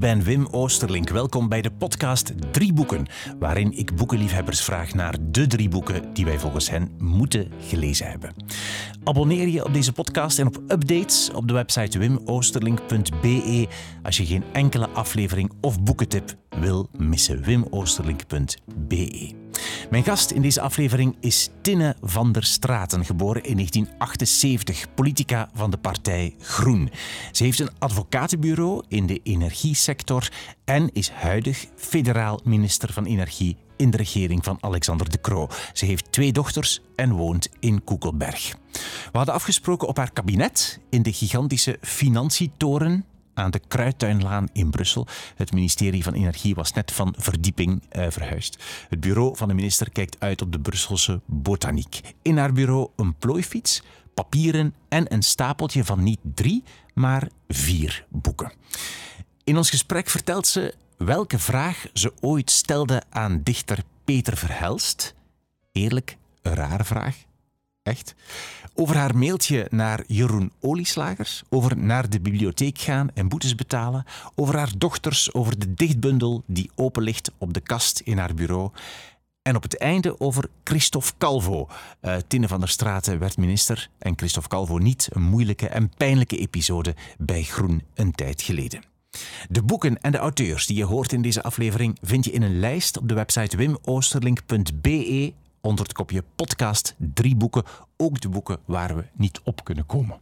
ben Wim Oosterlink. Welkom bij de podcast 3 boeken, waarin ik boekenliefhebbers vraag naar de 3 boeken die wij volgens hen moeten gelezen hebben. Abonneer je op deze podcast en op updates op de website wimoosterlink.be als je geen enkele aflevering of boekentip wil missen. wimoosterlink.be. Mijn gast in deze aflevering is Tinne van der Straten, geboren in 1978, politica van de partij Groen. Ze heeft een advocatenbureau in de energiesector en is huidig federaal minister van Energie in de regering van Alexander De Croo. Ze heeft 2 dochters en woont in Koekelberg. We hadden afgesproken op haar kabinet in de gigantische Financietoren aan de Kruidtuinlaan in Brussel. Het ministerie van Energie was net van verdieping verhuisd. Het bureau van de minister kijkt uit op de Brusselse botaniek. In haar bureau een plooifiets, papieren en een stapeltje van niet 3, maar 4 boeken. In ons gesprek vertelt ze welke vraag ze ooit stelde aan dichter Peter Verhelst. Eerlijk, een rare vraag. Echt. Over haar mailtje naar Jeroen Olieslagers, over naar de bibliotheek gaan en boetes betalen, over haar dochters, over de dichtbundel die open ligt op de kast in haar bureau. En op het einde over Christophe Calvo. Tinne van der Straten werd minister en Christophe Calvo niet. Een moeilijke en pijnlijke episode bij Groen een tijd geleden. De boeken en de auteurs die je hoort in deze aflevering vind je in een lijst op de website wimoosterlink.be onder het kopje podcast 3 boeken, ook de boeken waar we niet op kunnen komen.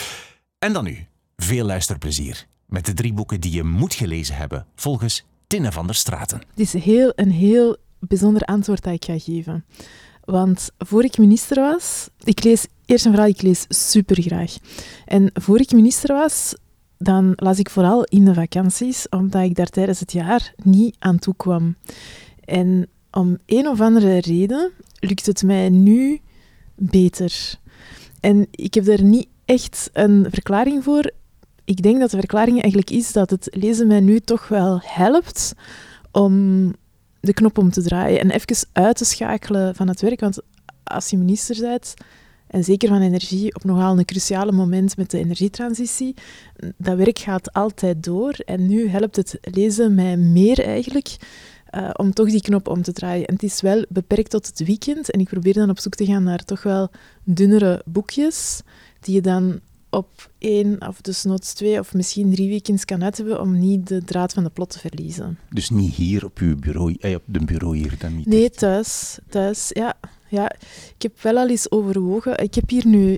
En dan nu, veel luisterplezier met de 3 boeken die je moet gelezen hebben volgens Tinne van der Straten. Het is een heel bijzonder antwoord dat ik ga geven. Want voor ik minister was, ik lees supergraag. En voor ik minister was, dan las ik vooral in de vakanties, omdat ik daar tijdens het jaar niet aan toe kwam. En om een of andere reden lukt het mij nu beter. En ik heb daar niet echt een verklaring voor. Ik denk dat de verklaring eigenlijk is dat het lezen mij nu toch wel helpt om de knop om te draaien en even uit te schakelen van het werk. Want als je minister bent, en zeker van energie, op nogal een cruciale moment met de energietransitie, dat werk gaat altijd door. En nu helpt het lezen mij meer eigenlijk om toch die knop om te draaien. En het is wel beperkt tot het weekend. En ik probeer dan op zoek te gaan naar toch wel dunnere boekjes, die je dan op 1 of desnoods 2 of misschien 3 weekends kan uit hebben om niet de draad van de plot te verliezen. Dus niet hier op uw bureau, op de bureau hier dan niet? Nee, thuis, ja. Ja, ik heb wel al eens overwogen. Ik heb hier nu,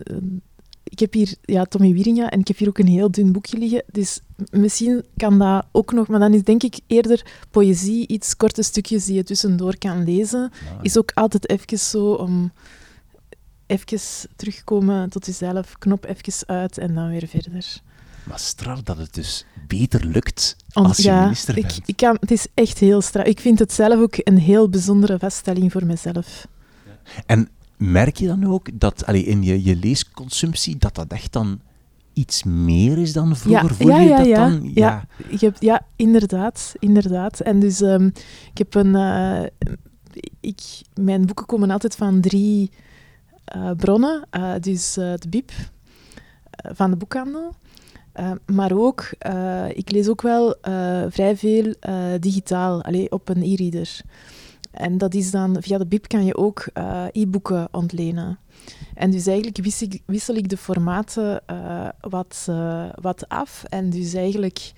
Tommy Wieringa en ik heb hier ook een heel dun boekje liggen. Dus misschien kan dat ook nog, maar dan is denk ik eerder poëzie, iets korte stukjes die je tussendoor kan lezen. Ja. Is ook altijd even zo om even terugkomen tot jezelf, knop even uit en dan weer verder. Maar straf dat het dus beter lukt als je minister bent. Het is echt heel straf. Ik vind het zelf ook een heel bijzondere vaststelling voor mezelf. En merk je dan ook dat in je leesconsumptie dat echt dan iets meer is dan vroeger? Ja, inderdaad. En dus ik heb mijn boeken komen altijd van 3 bronnen. Dus de Bib van de boekhandel. Maar ook, ik lees ook wel vrij veel digitaal, op een e-reader. En dat is dan, via de Bib kan je ook e-boeken ontlenen. En dus eigenlijk wissel ik de formaten wat af. En dus eigenlijk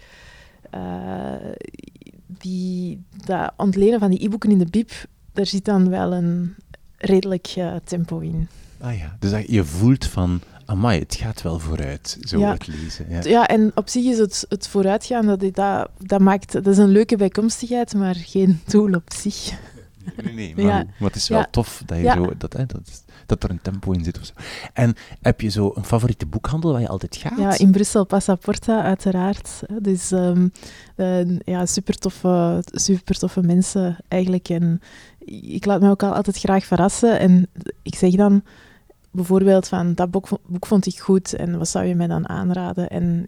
dat ontlenen van die e-boeken in de Bib, daar zit dan wel een redelijk tempo in. Ah ja, dus je voelt van, amai, het gaat wel vooruit, het lezen. Ja, en op zich is het vooruitgaan, dat is een leuke bijkomstigheid, maar geen doel op zich. Nee, maar het is wel tof dat je dat er een tempo in zit. Of zo. En heb je zo een favoriete boekhandel waar je altijd gaat? Ja, in Brussel, Passaporta, uiteraard. Dus super toffe mensen eigenlijk. En ik laat me ook altijd graag verrassen. En ik zeg dan bijvoorbeeld van, dat boek vond ik goed en wat zou je mij dan aanraden? En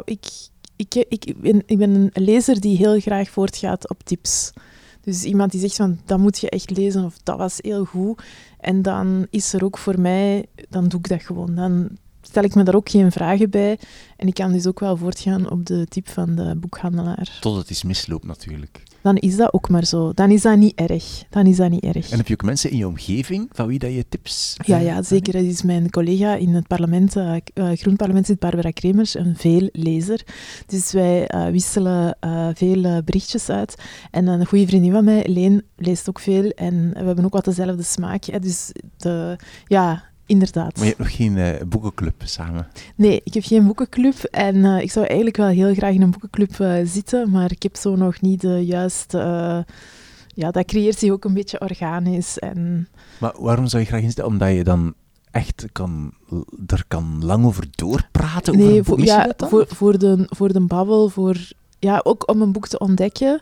ik ben een lezer die heel graag voortgaat op tips. Dus iemand die zegt van, dat moet je echt lezen of dat was heel goed. En dan is er ook voor mij, dan doe ik dat gewoon. Dan stel ik me daar ook geen vragen bij. En ik kan dus ook wel voortgaan op de tip van de boekhandelaar. Tot het is misloopt natuurlijk. Dan is dat ook maar zo. Dan is dat niet erg. En heb je ook mensen in je omgeving van wie dat je tips... Ja, zeker. Dat is mijn collega in het parlement, Groen Parlement zit Barbara Kremers, een veel lezer. Dus wij wisselen veel berichtjes uit. En een goede vriendin van mij, Leen, leest ook veel. En we hebben ook wat dezelfde smaak. Hè. Dus inderdaad. Maar je hebt nog geen boekenclub samen? Nee, ik heb geen boekenclub en ik zou eigenlijk wel heel graag in een boekenclub zitten, maar ik heb zo nog niet de juiste... dat creëert zich ook een beetje organisch. Maar waarom zou je graag in zitten? Omdat je dan echt er kan lang over doorpraten? Nee, voor de babbel, ook om een boek te ontdekken.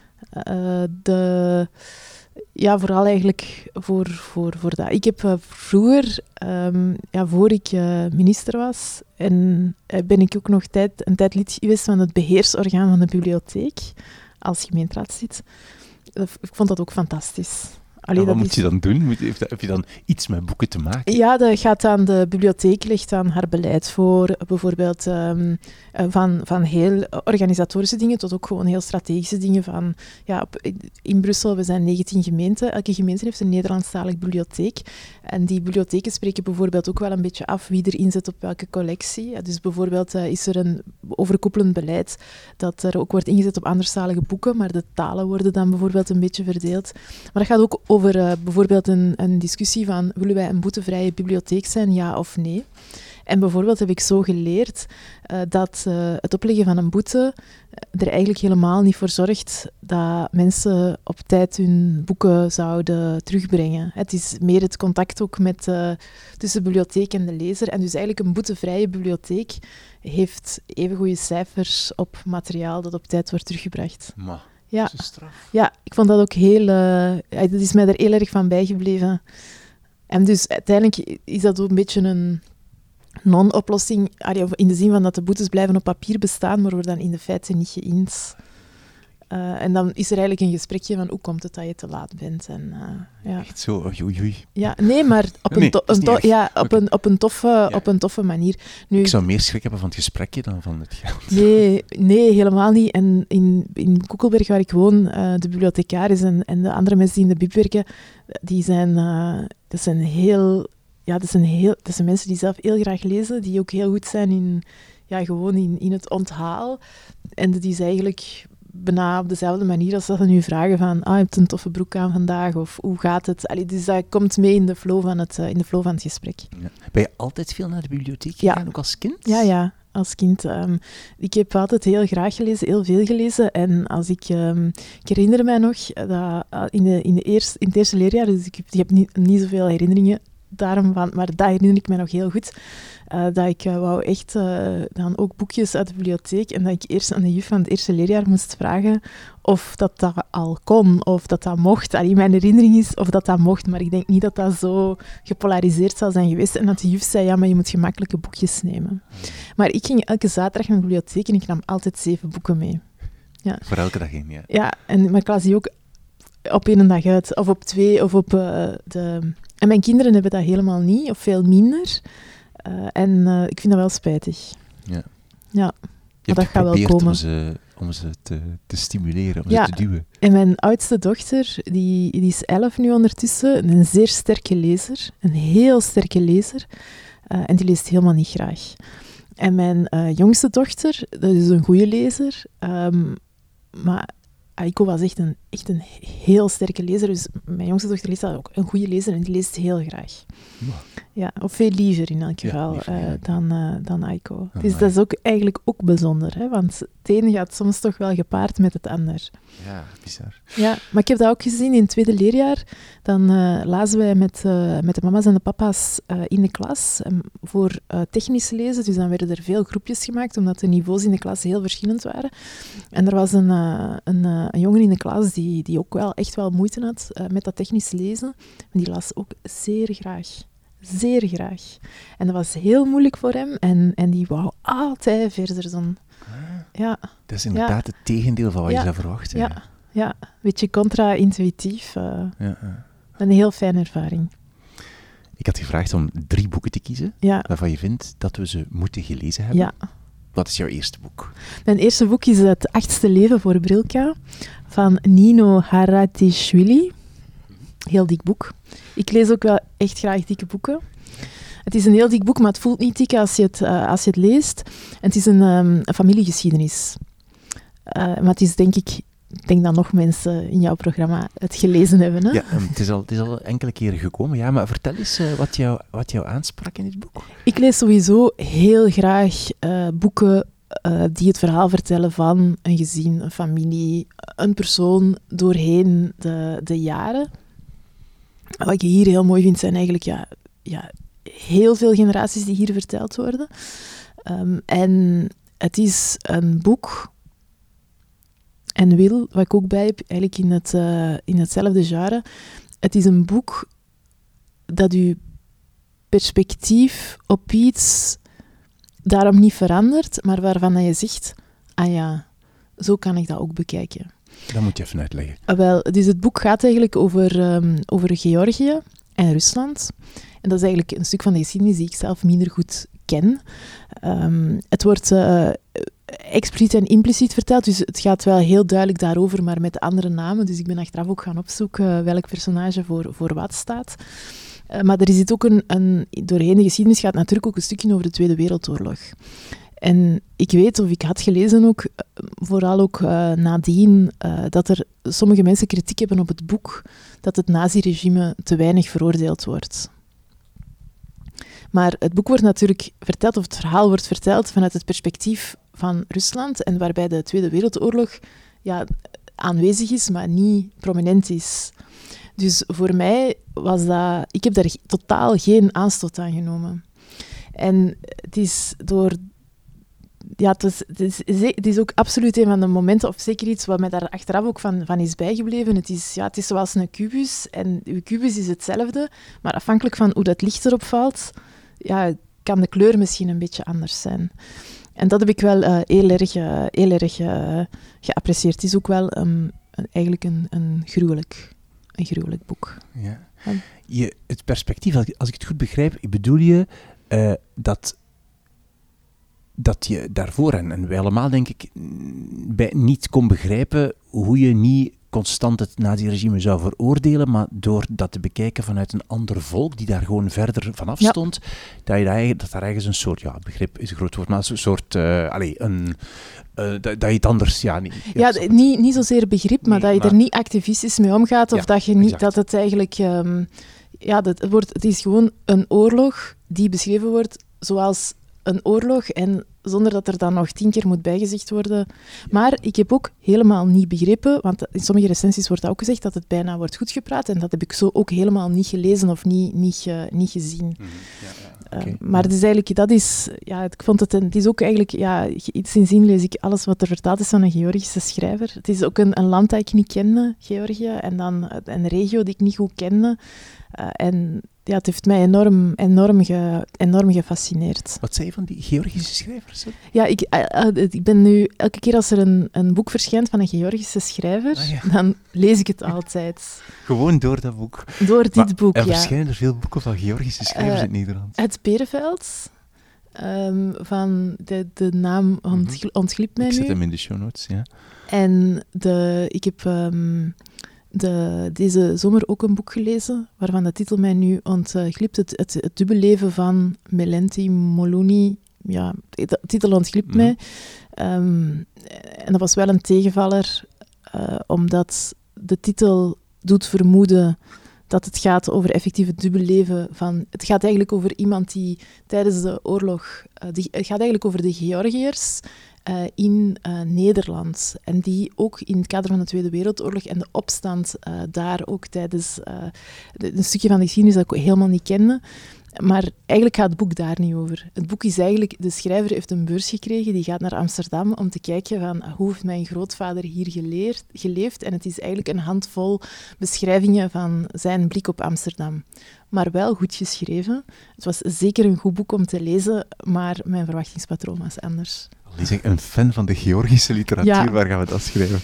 Vooral eigenlijk voor dat. Ik heb vroeger, voor ik minister was, ben ik ook nog een tijd lid geweest van het beheersorgaan van de bibliotheek, als gemeenteraadslid. Ik vond dat ook fantastisch. Wat moet je dan doen? Heb je dan iets met boeken te maken? Ja, de bibliotheek legt dan haar beleid voor, bijvoorbeeld van heel organisatorische dingen tot ook gewoon heel strategische dingen. In Brussel, we zijn 19 gemeenten. Elke gemeente heeft een Nederlandstalige bibliotheek. En die bibliotheken spreken bijvoorbeeld ook wel een beetje af wie er inzet op welke collectie. Dus bijvoorbeeld is er een overkoepelend beleid dat er ook wordt ingezet op anderstalige boeken, maar de talen worden dan bijvoorbeeld een beetje verdeeld. Maar dat gaat ook over bijvoorbeeld een discussie van willen wij een boetevrije bibliotheek zijn, ja of nee? En bijvoorbeeld heb ik zo geleerd dat het opleggen van een boete er eigenlijk helemaal niet voor zorgt dat mensen op tijd hun boeken zouden terugbrengen. Het is meer het contact ook tussen de bibliotheek en de lezer. En dus eigenlijk een boetevrije bibliotheek heeft even goede cijfers op materiaal dat op tijd wordt teruggebracht. Dat is straf. Ja, ik vond dat ook dat is mij er heel erg van bijgebleven. En dus uiteindelijk is dat ook een beetje een non-oplossing, in de zin van dat de boetes blijven op papier bestaan, maar worden dan in de feiten niet geïnd. En dan is er eigenlijk een gesprekje van hoe komt het dat je te laat bent. Echt zo, oei. Ja, nee, maar op een toffe manier. Nu, ik zou meer schrik hebben van het gesprekje dan van het geld. Nee, helemaal niet. En in Koekelberg, waar ik woon, de bibliothecaris en de andere mensen die in de bib werken, dat zijn mensen die zelf heel graag lezen, die ook heel goed zijn in het onthaal. En die is eigenlijk bijna op dezelfde manier als dat ze nu vragen van je hebt een toffe broek aan vandaag, of hoe gaat het? Dus dat komt mee in de flow van het gesprek. Ja. Ben je altijd veel naar de bibliotheek gegaan, ook als kind? Ja, als kind. Ik heb altijd heel graag gelezen, heel veel gelezen. En ik herinner mij nog dat in het eerste leerjaar, dus ik heb niet zoveel herinneringen daarom van, maar dat herinner ik me nog heel goed, dat ik wou echt dan ook boekjes uit de bibliotheek en dat ik eerst aan de juf van het eerste leerjaar moest vragen of dat al kon, of dat mocht. Mijn herinnering is of dat mocht, maar ik denk niet dat dat zo gepolariseerd zou zijn geweest en dat de juf zei, ja, maar je moet gemakkelijke boekjes nemen. Maar ik ging elke zaterdag naar de bibliotheek en ik nam altijd 7 boeken mee. Ja. Voor elke dag in, ja. Ja, maar ik las die ook op 1 dag uit, of op 2, of op En mijn kinderen hebben dat helemaal niet, of veel minder. Ik vind dat wel spijtig. Ja. Ja, je dat gaat wel komen. Om ze te stimuleren, om ze te duwen. En mijn oudste dochter, die is 11 nu ondertussen, een zeer sterke lezer, een heel sterke lezer. En die leest helemaal niet graag. En mijn jongste dochter, dat is een goede lezer, maar Aiko was echt een heel sterke lezer. Dus mijn jongste dochter leest ook een goede lezer en die leest heel graag. Ja, of veel liever in elk geval dan Aiko. Dus dat is ook eigenlijk ook bijzonder, hè? Want het ene gaat soms toch wel gepaard met het ander. Ja, bizar. Ja, maar ik heb dat ook gezien in het tweede leerjaar. Dan lazen wij met de mama's en de papa's in de klas voor technisch lezen. Dus dan werden er veel groepjes gemaakt, omdat de niveaus in de klas heel verschillend waren. En er was een jongen in de klas die ook wel echt wel moeite had met dat technisch lezen. En die las ook zeer graag. Zeer graag. En dat was heel moeilijk voor hem. En die wou altijd verder doen. Ja. Dat is inderdaad het tegendeel van wat je zou verwachten. Ja, een beetje contra-intuïtief. Een heel fijne ervaring. Ik had gevraagd om 3 boeken te kiezen waarvan je vindt dat we ze moeten gelezen hebben. Ja. Wat is jouw eerste boek? Mijn eerste boek is Het 8e leven voor Brilka van Nino Haratischvili. Heel dik boek. Ik lees ook wel echt graag dikke boeken. Het is een heel dik boek, maar het voelt niet dik als je het leest. En het is een familiegeschiedenis. Maar het is denk ik dat nog mensen in jouw programma het gelezen hebben. Hè? Ja, het is al enkele keren gekomen. Ja, maar vertel eens wat jou aansprak in dit boek. Ik lees sowieso heel graag boeken die het verhaal vertellen van een gezin, een familie, een persoon doorheen de jaren. Wat ik hier heel mooi vind, zijn eigenlijk heel veel generaties die hier verteld worden. En het is een boek, en Wil, wat ik ook bij heb, eigenlijk in hetzelfde genre. Het is een boek dat je perspectief op iets daarom niet verandert, maar waarvan dat je zegt, ah ja, zo kan ik dat ook bekijken. Dat moet je even uitleggen. Wel, dus het boek gaat eigenlijk over Georgië en Rusland. En dat is eigenlijk een stuk van de geschiedenis die ik zelf minder goed ken. Het wordt expliciet en impliciet verteld, dus het gaat wel heel duidelijk daarover, maar met andere namen. Dus ik ben achteraf ook gaan opzoeken welk personage voor wat staat. Maar er zit ook doorheen de geschiedenis gaat natuurlijk ook een stukje over de Tweede Wereldoorlog. En ik weet, of ik had gelezen ook, vooral ook nadien, dat er sommige mensen kritiek hebben op het boek, dat het naziregime te weinig veroordeeld wordt. Maar het boek wordt natuurlijk verteld, of het verhaal wordt verteld vanuit het perspectief van Rusland, en waarbij de Tweede Wereldoorlog aanwezig is, maar niet prominent is. Dus voor mij was dat... Ik heb daar totaal geen aanstoot aan genomen. En het is door... Ja, het is ook absoluut een van de momenten, of zeker iets wat mij daar achteraf ook van is bijgebleven. Het is zoals een kubus, en uw kubus is hetzelfde, maar afhankelijk van hoe dat licht erop valt, kan de kleur misschien een beetje anders zijn. En dat heb ik wel heel erg geapprecieerd. Het is ook wel eigenlijk een gruwelijk boek. Ja. Het perspectief, als ik het goed begrijp, bedoel je dat je daarvoor, en wij allemaal denk ik, niet kon begrijpen hoe je niet constant het naziregime zou veroordelen, maar door dat te bekijken vanuit een ander volk, die daar gewoon verder vanaf stond, dat daar ergens een soort, begrip is een groot woord, maar een soort, dat je het anders, niet zozeer begrip, maar dat je er niet activistisch mee omgaat, of dat je niet, exact. Dat het eigenlijk, het is gewoon een oorlog die beschreven wordt zoals een oorlog, en zonder dat er dan nog 10 keer moet bijgezegd worden. Maar ik heb ook helemaal niet begrepen, want in sommige recensies wordt dat ook gezegd, dat het bijna wordt goedgepraat, en dat heb ik zo ook helemaal niet gelezen of niet gezien. Okay. Maar het is eigenlijk, ik vond het is ook eigenlijk, sindsdien lees ik alles wat er vertaald is van een Georgische schrijver. Het is ook een land dat ik niet kende, Georgië, en dan een regio die ik niet goed kende. En het heeft mij enorm gefascineerd. Wat zei je van die Georgische schrijvers? Ja, ik ben nu... Elke keer als er een boek verschijnt van een Georgische schrijver, dan lees ik het altijd. Gewoon door dat boek? Door dit boek, Er verschijnen er veel boeken van Georgische schrijvers in Nederland. Het Perenveld, van de naam ontglipt mij nu. Ik zet hem in de show notes, ja. En ik heb... deze zomer ook een boek gelezen, waarvan de titel mij nu ontglipt. Het dubbelleven van Melenti Moluni. Ja, de titel ontglipt mij. En dat was wel een tegenvaller, omdat de titel doet vermoeden dat het gaat over effectief het dubbelleven van... Het gaat eigenlijk over iemand die tijdens de oorlog... het gaat eigenlijk over de Georgiërs in Nederland. En die ook in het kader van de Tweede Wereldoorlog en de opstand daar ook tijdens een stukje van de geschiedenis dat ik helemaal niet kende. Maar eigenlijk gaat het boek daar niet over. Het boek is eigenlijk... De schrijver heeft een beurs gekregen, die gaat naar Amsterdam om te kijken van hoe heeft mijn grootvader hier geleefd. En het is eigenlijk een handvol beschrijvingen van zijn blik op Amsterdam. Maar wel goed geschreven. Het was zeker een goed boek om te lezen, maar mijn verwachtingspatroon was anders. Die zegt, een fan van de Georgische literatuur, Ja. waar gaan we dat schrijven?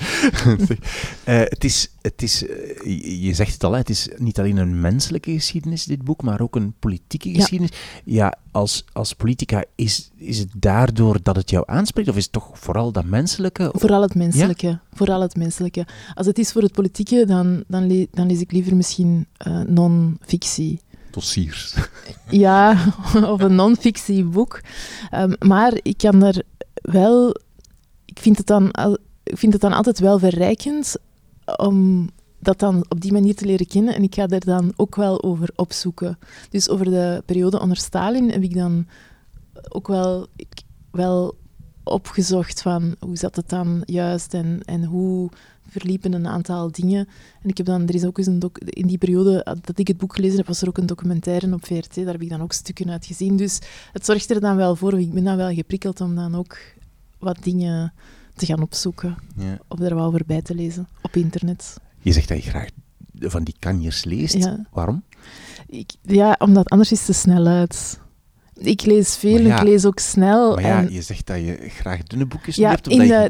Je zegt het al, hè, het is niet alleen een menselijke geschiedenis, dit boek, maar ook een politieke geschiedenis. Ja, als politica, is het daardoor dat het jou aanspreekt, of is het toch vooral dat menselijke? Vooral het menselijke. Ja? Vooral het menselijke. Als het is voor het politieke, dan lees ik liever misschien non-fictie. Dossiers. Ja, of een non-fictieboek. Maar ik kan er wel... Ik vind het dan altijd wel verrijkend om dat dan op die manier te leren kennen. En ik ga er dan ook wel over opzoeken. Dus over de periode onder Stalin heb ik dan ook wel opgezocht van hoe zat het dan juist en hoe verliepen een aantal dingen. En ik heb dan, er is ook eens in die periode dat ik het boek gelezen heb, was er ook een documentaire op VRT, daar heb ik dan ook stukken uit gezien. Dus het zorgt er dan wel voor, ik ben dan wel geprikkeld om dan ook wat dingen te gaan opzoeken. Ja. Of er wel over bij te lezen op internet. Je zegt dat je graag van die kanjers leest. Ja. Waarom? Omdat anders is het te snel uit. Ik lees veel, ik lees ook snel. Maar ja, je zegt dat je graag dunne boekjes hebt.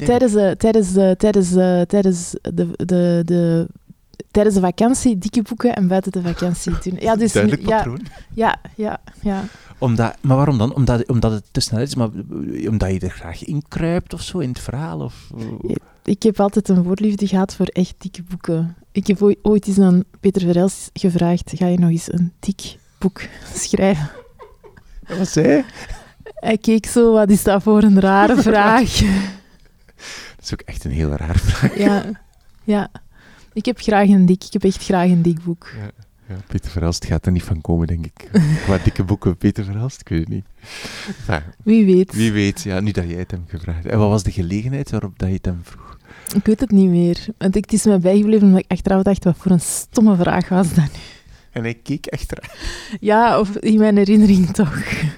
Tijdens de vakantie dikke boeken en buiten de vakantie dunne. Ja, dus, duidelijk patroon. Ja. Maar waarom dan? Omdat het te snel is, maar omdat je er graag in kruipt of zo, in het verhaal? Of... Ik heb altijd een voorliefde gehad voor echt dikke boeken. Ik heb ooit eens aan Peter Verhelst gevraagd, ga je nog eens een dik boek schrijven? Wat zei hij? Hij keek zo, wat is dat voor een rare vraag? Dat is ook echt een heel rare vraag. Ja. Ik heb echt graag een dik boek. Ja, Peter Verhelst gaat er niet van komen, denk ik. Wat dikke boeken, Peter Verhelst? Ik weet het niet. Maar, Wie weet, ja, nu dat jij het hem gevraagd hebt. En wat was de gelegenheid waarop dat je het hem vroeg? Ik weet het niet meer. Want het is me bijgebleven omdat ik achteraf dacht, wat voor een stomme vraag was dat nu? En hij keek echt raar. Ja, of in mijn herinnering toch.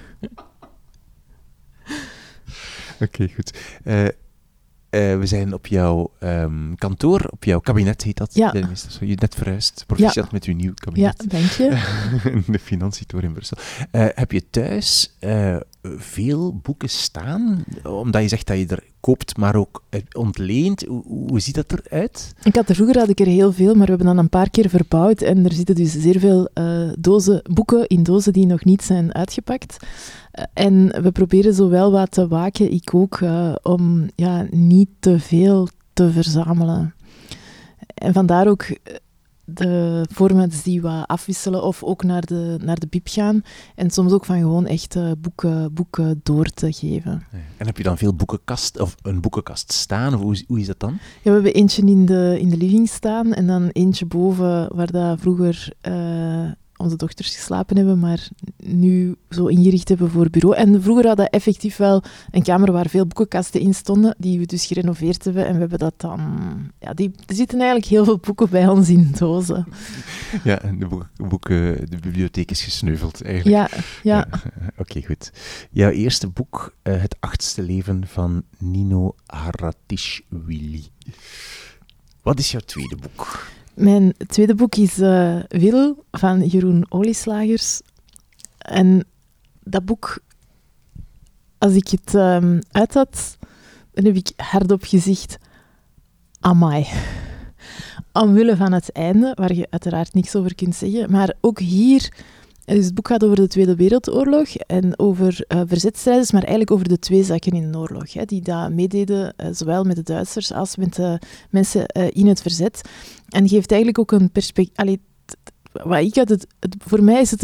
Oké, goed. We zijn op jouw kantoor, op jouw kabinet heet dat. Ja. Je bent net verhuisd. Proficiat met uw nieuw kabinet. Ja, dank je. De Financiëntoor in Brussel. Heb je thuis veel boeken staan? Omdat je zegt dat je er koopt, maar ook ontleent. Hoe ziet dat eruit? Vroeger had ik er heel veel, maar we hebben dan een paar keer verbouwd. En er zitten dus zeer veel boeken in dozen die nog niet zijn uitgepakt. En we proberen zo wel wat te waken, ik ook, om niet te veel te verzamelen. En vandaar ook de formats die wat afwisselen of ook naar de bib gaan. En soms ook van gewoon echt boeken door te geven. En heb je dan veel boekenkast of een boekenkast staan? Of hoe is dat dan? Ja, we hebben eentje in de living staan en dan eentje boven waar dat vroeger onze dochters geslapen hebben, maar nu zo ingericht hebben voor bureau. En vroeger hadden we effectief wel een kamer waar veel boekenkasten in stonden, die we dus gerenoveerd hebben. En we hebben dat dan... Ja, er zitten eigenlijk heel veel boeken bij ons in dozen. Ja, en de bibliotheek is gesneuveld eigenlijk. Ja. Oké, goed. Jouw eerste boek, Het 8e leven van Nino Haratischvili. Wat is jouw tweede boek? Mijn tweede boek is Wil van Jeroen Olieslagers. En dat boek, als ik het uit had, dan heb ik hardop gezegd, amai. Omwille van het einde, waar je uiteraard niks over kunt zeggen. Maar ook hier, dus het boek gaat over de Tweede Wereldoorlog en over verzetstrijders, maar eigenlijk over de twee zakken in de oorlog, die daar meededen, zowel met de Duitsers als met de mensen in het verzet. En geeft eigenlijk ook een perspectief... Voor mij is het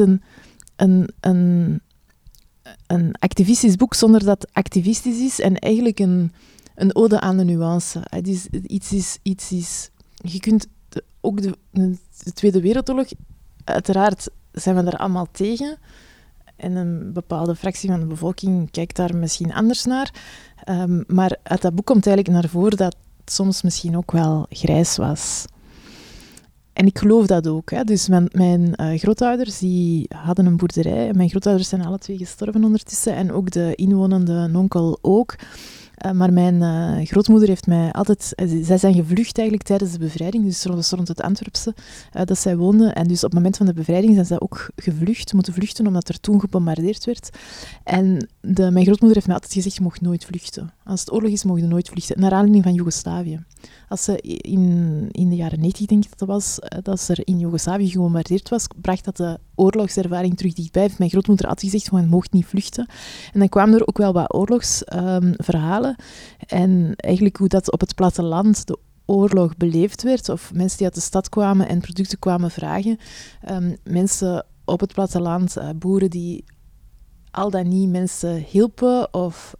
een activistisch boek zonder dat het activistisch is en eigenlijk een ode aan de nuance. Het is iets is... Je kunt ook de Tweede Wereldoorlog... Uiteraard zijn we daar allemaal tegen. En een bepaalde fractie van de bevolking kijkt daar misschien anders naar. Maar uit dat boek komt eigenlijk naar voren dat het soms misschien ook wel grijs was. En ik geloof dat ook. Hè. Dus mijn grootouders die hadden een boerderij. Mijn grootouders zijn alle twee gestorven ondertussen. En ook de inwonende onkel ook. Maar mijn grootmoeder heeft mij altijd... zij zijn gevlucht eigenlijk tijdens de bevrijding, dus rond het Antwerpse, dat zij woonden. En dus op het moment van de bevrijding zijn zij ook moeten vluchten, omdat er toen gebombardeerd werd. En mijn grootmoeder heeft mij altijd gezegd, je mag nooit vluchten. Als het oorlog is, mag je nooit vluchten. Naar aanleiding van Joegoslavië. Als ze in de jaren 90, denk ik dat was, dat er in Joegoslavië gebombardeerd was, bracht dat de oorlogservaring terug dichtbij. Heeft mijn grootmoeder altijd gezegd, je mocht niet vluchten. En dan kwamen er ook wel wat oorlogsverhalen. En eigenlijk hoe dat op het platteland de oorlog beleefd werd, of mensen die uit de stad kwamen en producten kwamen vragen. Mensen op het platteland, boeren die al dan niet mensen hielpen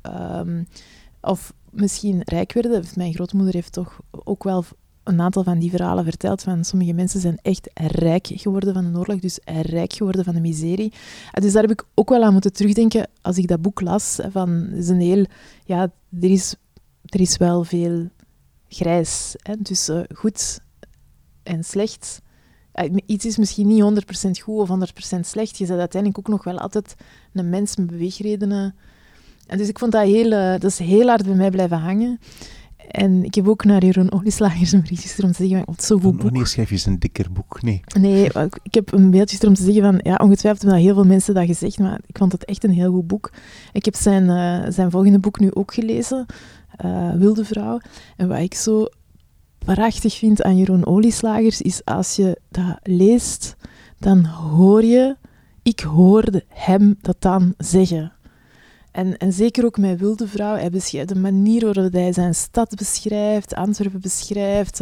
of misschien rijk werden. Mijn grootmoeder heeft toch ook wel een aantal van die verhalen verteld. Van sommige mensen zijn echt rijk geworden van de oorlog, dus rijk geworden van de miserie. Dus daar heb ik ook wel aan moeten terugdenken als ik dat boek las. Is een heel, ja, er is wel veel grijs tussen goed en slecht. Iets is misschien niet 100% goed of 100% slecht. Je bent uiteindelijk ook nog wel altijd een mens met beweegredenen. En dus ik vond dat is heel hard bij mij blijven hangen. En ik heb ook naar Jeroen Olieslagers een brief gestuurd om te zeggen, wat zo'n goed boek. Wanneer schrijf je eens een dikker boek? Nee, ik heb een mailtje gestuurd om te zeggen van, ja, ongetwijfeld hebben heel veel mensen dat gezegd, maar ik vond het echt een heel goed boek. Ik heb zijn volgende boek nu ook gelezen, Wilde Vrouw. En wat ik zo prachtig vind aan Jeroen Olieslagers is, als je dat leest, dan ik hoorde hem dat dan zeggen. En zeker ook met Wilde Vrouw, hij beschrijft de manier waarop hij zijn stad beschrijft, Antwerpen beschrijft.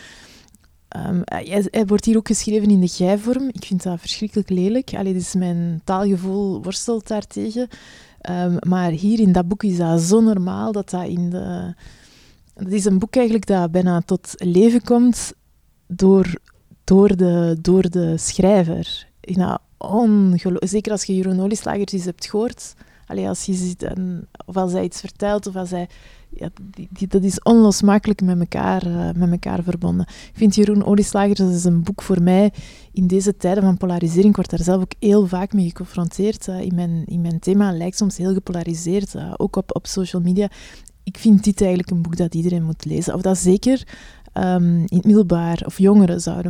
Hij wordt hier ook geschreven in de gij-vorm. Ik vind dat verschrikkelijk lelijk. Dus mijn taalgevoel worstelt daartegen. Maar hier in dat boek is dat zo normaal dat dat is een boek eigenlijk dat bijna tot leven komt door de schrijver. Zeker als je Jeroen Olieslagers eens hebt gehoord. Als je ziet, of als hij iets vertelt, of als hij... Ja, dat is onlosmakelijk met elkaar verbonden. Ik vind Jeroen Olieslagers, dat is een boek voor mij in deze tijden van polarisering. Ik word daar zelf ook heel vaak mee geconfronteerd. In mijn thema lijkt soms heel gepolariseerd, ook op social media. Ik vind dit eigenlijk een boek dat iedereen moet lezen. Of dat zeker in het middelbaar of jongeren zouden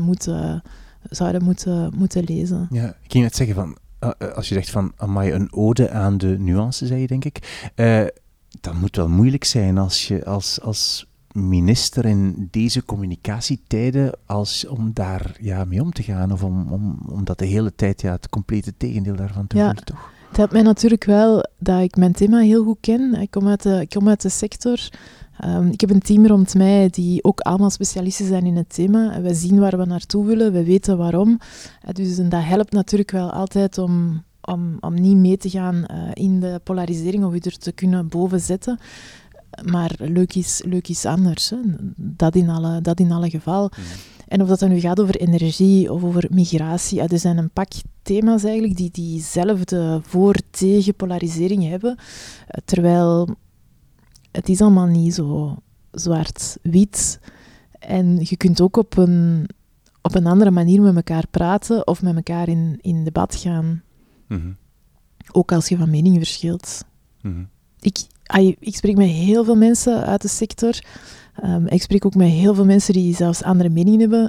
moeten lezen. Ja, ik ging net zeggen van... Als je zegt van, amai, een ode aan de nuance, zei je, denk ik. Dat moet wel moeilijk zijn als je als minister in deze communicatietijden, om daar mee om te gaan. Of om dat de hele tijd het complete tegendeel daarvan te voelen, toch? Het helpt mij natuurlijk wel dat ik mijn thema heel goed ken. Ik kom uit de sector. Ik heb een team rond mij die ook allemaal specialisten zijn in het thema. We zien waar we naartoe willen, we weten waarom. Dus dat helpt natuurlijk wel altijd om niet mee te gaan in de polarisering of je er te kunnen boven zetten. Maar leuk is anders. Hè. Dat in alle geval. Mm. En of dat dan nu gaat over energie of over migratie, er zijn een pak thema's eigenlijk die diezelfde voor-tegen polarisering hebben. Terwijl het is allemaal niet zo zwart-wit. En je kunt ook op een andere manier met elkaar praten of met elkaar in debat gaan. Mm-hmm. Ook als je van mening verschilt. Mm-hmm. Ik spreek met heel veel mensen uit de sector. Ik spreek ook met heel veel mensen die zelfs andere meningen hebben.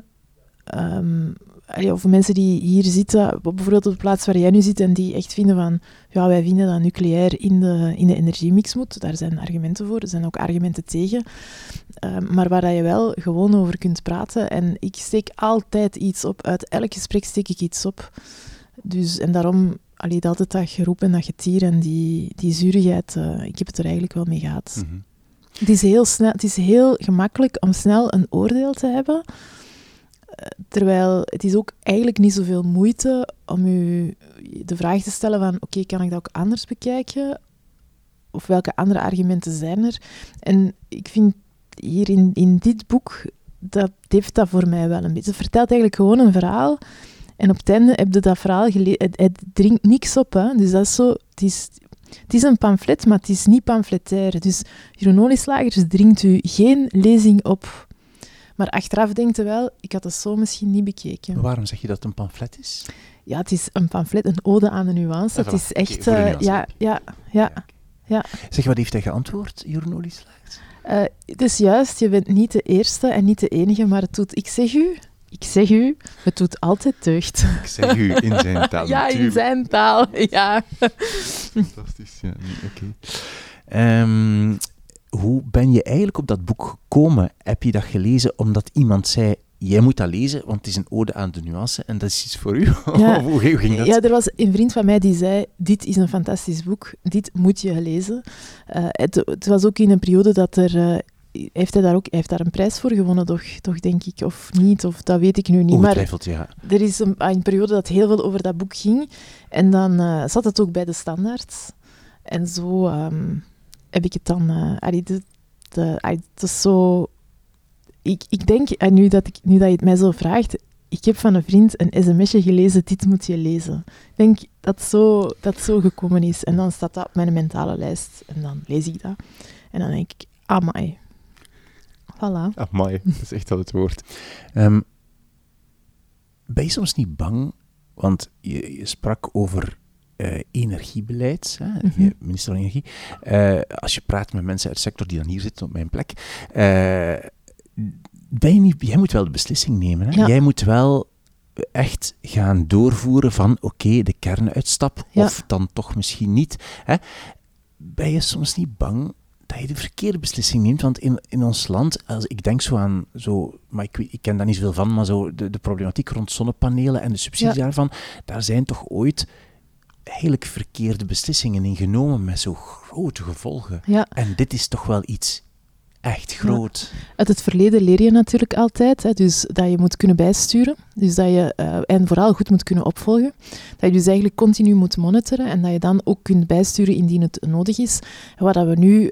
Of mensen die hier zitten, bijvoorbeeld op de plaats waar jij nu zit, en die echt vinden van, ja, wij vinden dat nucleair in de energiemix moet. Daar zijn argumenten voor, er zijn ook argumenten tegen. Maar waar je wel gewoon over kunt praten. En ik steek altijd iets op. Uit elk gesprek steek ik iets op. Dus, en daarom, altijd dat geroep en dat getier en die zurigheid, ik heb het er eigenlijk wel mee gehad. Mm-hmm. Het is heel gemakkelijk om snel een oordeel te hebben. Terwijl het is ook eigenlijk niet zoveel moeite om u de vraag te stellen van, oké, kan ik dat ook anders bekijken? Of welke andere argumenten zijn er? En ik vind hier in dit boek, dat heeft dat voor mij wel een beetje. Het vertelt eigenlijk gewoon een verhaal. En op het einde heb je dat verhaal gelezen. Het dringt niks op. Hè? Dus dat is zo... Het is een pamflet, maar het is niet pamfletair. Dus Jeroen Olieslagers dringt u geen lezing op. Maar achteraf denkt u wel, ik had het zo misschien niet bekeken. Maar waarom zeg je dat het een pamflet is? Ja, het is een pamflet, een ode aan de nuance. Het is echt... Ja. Zeg, wat heeft hij geantwoord, Jeroen Olieslagers? Het is juist, je bent niet de eerste en niet de enige, maar ik zeg u, het doet altijd deugd. Ik zeg u, in zijn taal. Ja, natuurlijk. in zijn taal, ja. Fantastisch, ja. Oké. Hoe ben je eigenlijk op dat boek gekomen? Heb je dat gelezen omdat iemand zei, jij moet dat lezen, want het is een ode aan de nuance en dat is iets voor u? Ja. Hoe ging dat? Ja, er was een vriend van mij die zei, dit is een fantastisch boek, dit moet je lezen. Het was ook in een periode dat er... Hij heeft daar een prijs voor gewonnen, toch denk ik, of niet, of dat weet ik nu niet. Ongetwijfeld, ja. Er is een periode dat heel veel over dat boek ging. En dan zat het ook bij de Standaard. En zo heb ik het dan... Het is zo... Ik denk, nu dat je het mij zo vraagt, ik heb van een vriend een sms'je gelezen, dit moet je lezen. Ik denk dat zo gekomen is. En dan staat dat op mijn mentale lijst. En dan lees ik dat. En dan denk ik, amai. Voilà. Amai, dat is echt wel het woord. Ben je soms niet bang, want je sprak over energiebeleid, hè, minister van Energie. Als je praat met mensen uit de sector die dan hier zitten op mijn plek, jij moet wel de beslissing nemen. Hè? Ja. Jij moet wel echt gaan doorvoeren van oké, de kernuitstap, of dan toch misschien niet. Hè? Ben je soms niet bang dat je de verkeerde beslissing neemt? Want in ons land, ik denk zo aan, maar ik ken daar niet zoveel van, maar zo de problematiek rond zonnepanelen en de subsidie daarvan, daar zijn toch ooit eigenlijk verkeerde beslissingen in genomen met zo grote gevolgen. Ja. En dit is toch wel iets echt groot. Ja. Uit het verleden leer je natuurlijk altijd, hè, dus dat je moet kunnen bijsturen, dus dat je, en vooral goed moet kunnen opvolgen, dat je dus eigenlijk continu moet monitoren en dat je dan ook kunt bijsturen indien het nodig is. En wat dat we nu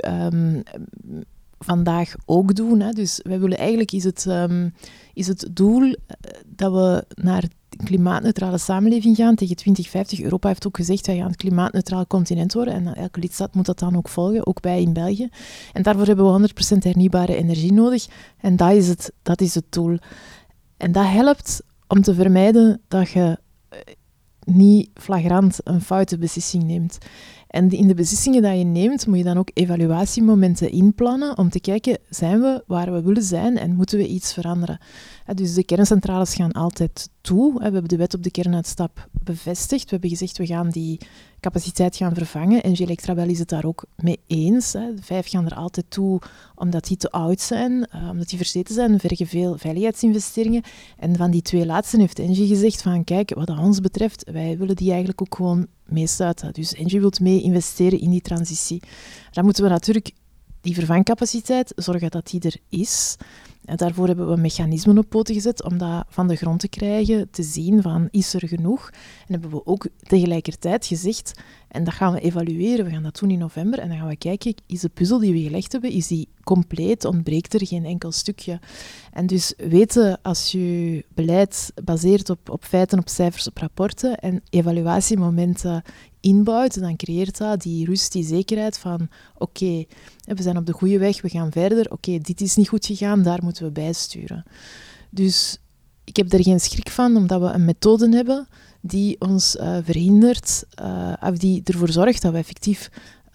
vandaag ook doen, hè, dus wij willen eigenlijk, is het doel dat we naar een klimaatneutrale samenleving gaan tegen 2050. Europa heeft ook gezegd, wij gaan een klimaatneutraal continent worden en elke lidstaat moet dat dan ook volgen, ook wij in België. En daarvoor hebben we 100% hernieuwbare energie nodig en dat is het doel. En dat helpt om te vermijden dat je niet flagrant een foute beslissing neemt. En in de beslissingen die je neemt, moet je dan ook evaluatiemomenten inplannen om te kijken, zijn we waar we willen zijn en moeten we iets veranderen? Dus de kerncentrales gaan altijd toe. We hebben de wet op de kernuitstap bevestigd. We hebben gezegd, we gaan die capaciteit gaan vervangen. En Electrabel is het daar ook mee eens. De 5 gaan er altijd toe omdat die te oud zijn, omdat die verzeten zijn, vergen veel veiligheidsinvesteringen. En van die 2 laatste heeft Engie gezegd van, kijk, wat ons betreft, wij willen die eigenlijk ook gewoon meesluiten. Dus Engie wil mee investeren in die transitie. Dan moeten we natuurlijk die vervangcapaciteit zorgen dat die er is. En daarvoor hebben we mechanismen op poten gezet om dat van de grond te krijgen, te zien van, is er genoeg? En hebben we ook tegelijkertijd gezegd, en dat gaan we evalueren, we gaan dat doen in november, en dan gaan we kijken, is de puzzel die we gelegd hebben, is die compleet, ontbreekt er geen enkel stukje? En dus weten, als je beleid baseert op feiten, op cijfers, op rapporten en evaluatiemomenten inbouwt, dan creëert dat die rust, die zekerheid van oké, we zijn op de goede weg, we gaan verder, oké, dit is niet goed gegaan, daar moeten we bijsturen. Dus ik heb er geen schrik van, omdat we een methode hebben die ons verhindert, of die ervoor zorgt dat we effectief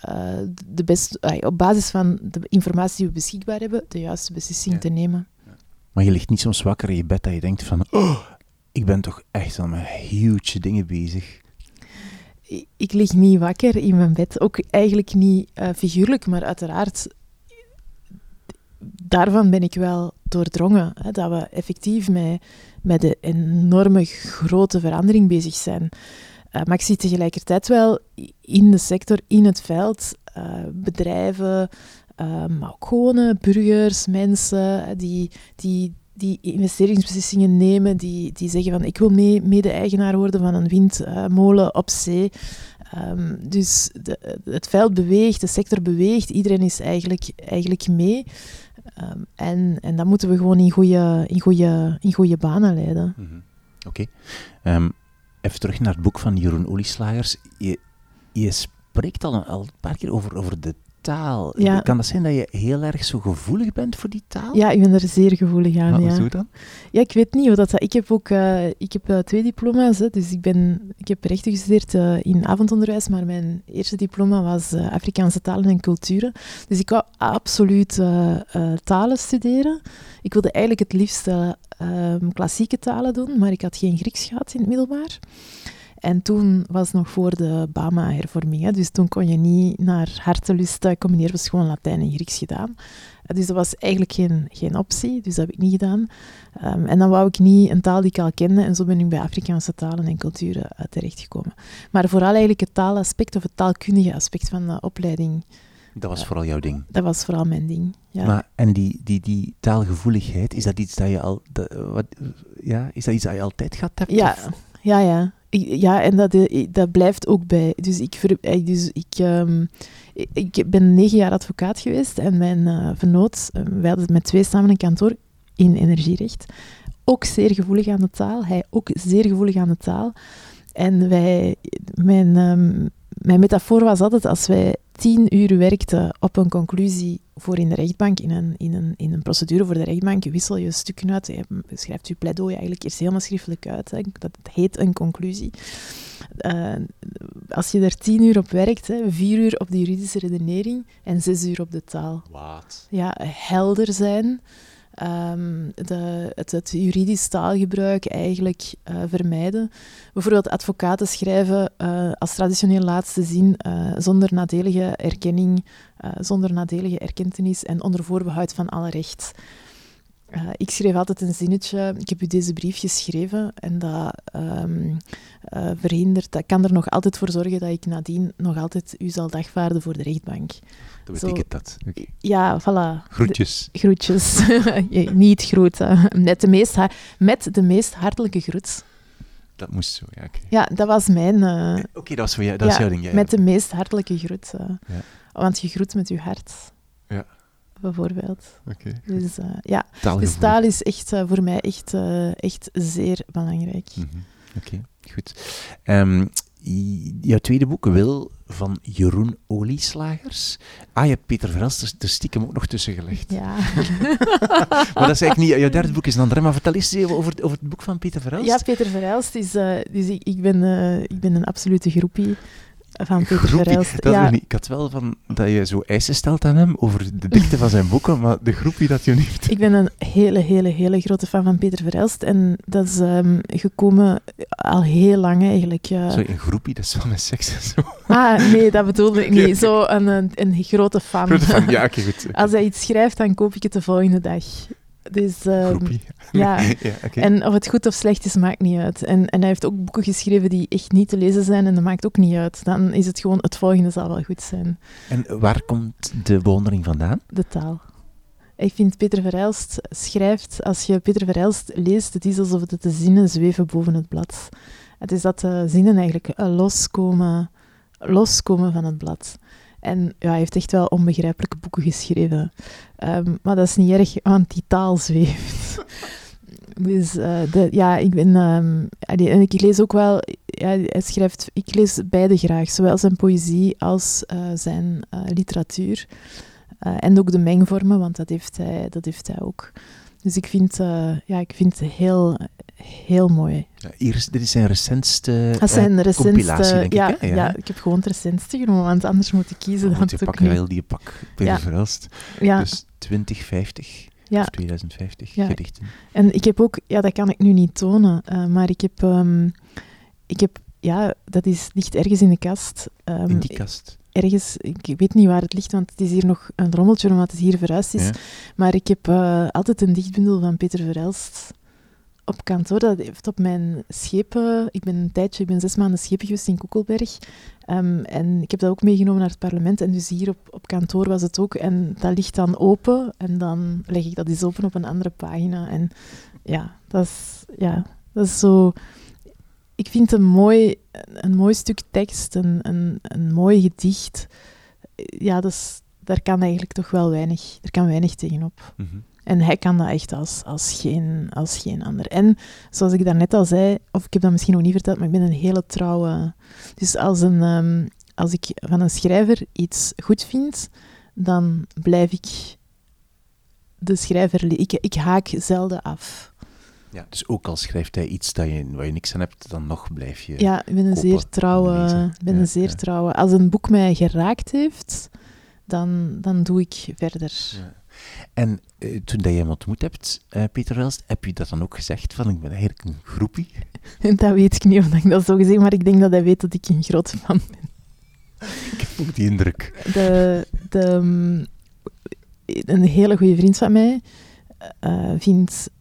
op basis van de informatie die we beschikbaar hebben, de juiste beslissing te nemen. Maar je ligt niet soms wakker in je bed dat je denkt van, ik ben toch echt al met huge dingen bezig. Ik lig niet wakker in mijn bed. Ook eigenlijk niet figuurlijk, maar uiteraard, daarvan ben ik wel doordrongen. Hè, dat we effectief met de enorme grote verandering bezig zijn. Maar ik zie tegelijkertijd wel in de sector, in het veld, bedrijven, maar ook gewone burgers, mensen die investeringsbeslissingen nemen, die zeggen van ik wil mede-eigenaar worden van een windmolen op zee. Dus het veld beweegt, de sector beweegt, iedereen is eigenlijk mee. En dat moeten we gewoon in goede banen leiden. Mm-hmm. Oké. Even terug naar het boek van Jeroen Olieslagers. Je spreekt al een paar keer over de taal. Ja. Kan dat zijn dat je heel erg zo gevoelig bent voor die taal? Ja, ik ben er zeer gevoelig aan. Maar Ja. hoezo dan? Ja, ik weet niet hoe dat... Ik heb ook 2 diploma's, hè, dus ik heb rechten gestudeerd in avondonderwijs, maar mijn eerste diploma was Afrikaanse talen en culturen. Dus ik wou absoluut talen studeren. Ik wilde eigenlijk het liefst klassieke talen doen, maar ik had geen Grieks gehad in het middelbaar. En toen was het nog voor de Bama-hervorming, dus toen kon je niet naar hartelust combineren, was gewoon Latijn en Grieks gedaan. Dus dat was eigenlijk geen optie, dus dat heb ik niet gedaan. En dan wou ik niet een taal die ik al kende, en zo ben ik bij Afrikaanse talen en culturen terechtgekomen. Maar vooral eigenlijk het taalaspect of het taalkundige aspect van de opleiding. Dat was vooral jouw ding. Dat was vooral mijn ding, ja. Maar, en die taalgevoeligheid, is dat iets dat je al... is dat iets dat je altijd gehad hebt? Ja, Of? ja. Ja, en dat blijft ook bij. Dus ik ben 9 jaar advocaat geweest en mijn vernoot, wij hadden met 2 samen een kantoor in energierecht. Ook zeer gevoelig aan de taal, hij ook zeer gevoelig aan de taal. En mijn metafoor was altijd, als wij 10 uur werkten op een conclusie voor in de rechtbank, in een procedure voor de rechtbank, wissel je stukken uit, je schrijft je pleidooi eigenlijk eerst helemaal schriftelijk uit, hè, dat heet een conclusie. Als je er 10 uur op werkt, 4 uur op de juridische redenering en 6 uur op de taal. Wat? Ja, Helder zijn, het juridisch taalgebruik eigenlijk vermijden. Bijvoorbeeld advocaten schrijven als traditioneel laatste zin zonder nadelige erkenning, zonder nadelige erkentenis en onder voorbehoud van alle recht. Ik schreef altijd een zinnetje, ik heb u deze brief geschreven en dat verhindert, dat kan er nog altijd voor zorgen dat ik nadien nog altijd u zal dagvaarden voor de rechtbank. dat betekent dat. Okay. Ja, voilà. Groetjes. Groetjes. Niet groeten. Met de meest hartelijke groet. Dat moest zo, ja. Okay. Ja, dat was mijn... Oké, dat was voor jou, dat was jouw ding. Ja, met de meest hartelijke groet. ja. Want je groet met je hart. Ja. Bijvoorbeeld. Oké. Dus ja, dus taal is echt voor mij echt zeer belangrijk. Mm-hmm. Oké, goed. Jouw tweede boek, Wil, van Jeroen Olieslagers. Je hebt Peter Verhelst er stiekem ook nog tussen gelegd. Ja. Maar dat is eigenlijk niet... Jouw derde boek is een ander. Maar vertel eens even over het boek van Peter Verhelst. Ja, Peter Verhelst is... dus ik ben een absolute groepie van Peter Verhelst. Ja. Ik had wel van dat je zo eisen stelt aan hem over de dikte van zijn boeken, maar de groepie dat je niet heeft. Ik ben een hele grote fan van Peter Verhelst en dat is gekomen al heel lang eigenlijk. Zo een groepie, dat is wel met seks en zo. Nee, dat bedoelde ik niet. Zo een grote fan. Ja, oké, goed. Als hij iets schrijft, dan koop ik het de volgende dag. Dus, groepie. Ja, ja okay. En of het goed of slecht is, maakt niet uit. En hij heeft ook boeken geschreven die echt niet te lezen zijn en dat maakt ook niet uit. Dan is het gewoon, het volgende zal wel goed zijn. En waar komt de bewondering vandaan? De taal. Ik vind Peter Verhelst schrijft, als je Peter Verhelst leest, het is alsof de zinnen zweven boven het blad. Het is dat de zinnen eigenlijk loskomen van het blad. En ja, hij heeft echt wel onbegrijpelijke boeken geschreven. Maar dat is niet erg, want die taal zweeft. Dus ik ben... en ik lees ook wel... hij schrijft... Ik lees beide graag, zowel zijn poëzie als zijn literatuur. En ook de mengvormen, want dat heeft hij ook. Dus ik vind het heel mooi. Ja, dit is zijn recentste compilatie, denk ik. Hè? Ja, ik heb gewoon het recentste genomen, want anders moet ik kiezen. Je pakken heel die pak Peter Verhelst. Ja. Dus 2050 of 2050 gedichten. En ik heb ook, dat kan ik nu niet tonen, maar ik heb dat ligt ergens in de kast. In die kast? Ergens, ik weet niet waar het ligt, want het is hier nog een rommeltje omdat het hier verhuisd is. Ja. Maar ik heb altijd een dichtbundel van Peter Verhelst op kantoor. Dat heeft op mijn schepen... Ik ben 6 maanden schepen geweest in Koekelberg. En ik heb dat ook meegenomen naar het parlement. En dus hier op kantoor was het ook. En dat ligt dan open. En dan leg ik dat eens open op een andere pagina. En ja, dat is zo... Ik vind een mooi stuk tekst, een mooi gedicht. Ja, daar kan eigenlijk toch wel weinig... Er kan weinig tegenop. Mm-hmm. En hij kan dat echt als geen ander. En zoals ik daarnet al zei, of ik heb dat misschien nog niet verteld, maar ik ben een hele trouwe... Dus als als ik van een schrijver iets goed vind, dan blijf ik de schrijver... Ik haak zelden af. Ja, dus ook al schrijft hij iets waar je niks aan hebt, dan nog blijf je Ja, ik ben een zeer trouwe. Als een boek mij geraakt heeft, dan doe ik verder. Ja. En toen dat je hem ontmoet hebt, Peter Verhelst, heb je dat dan ook gezegd, van ik ben eigenlijk een groepie? Dat weet ik niet of ik dat zo gezegd, maar ik denk dat hij weet dat ik een grote fan ben. Ik heb ook die indruk. Een hele goede vriend van mij vindt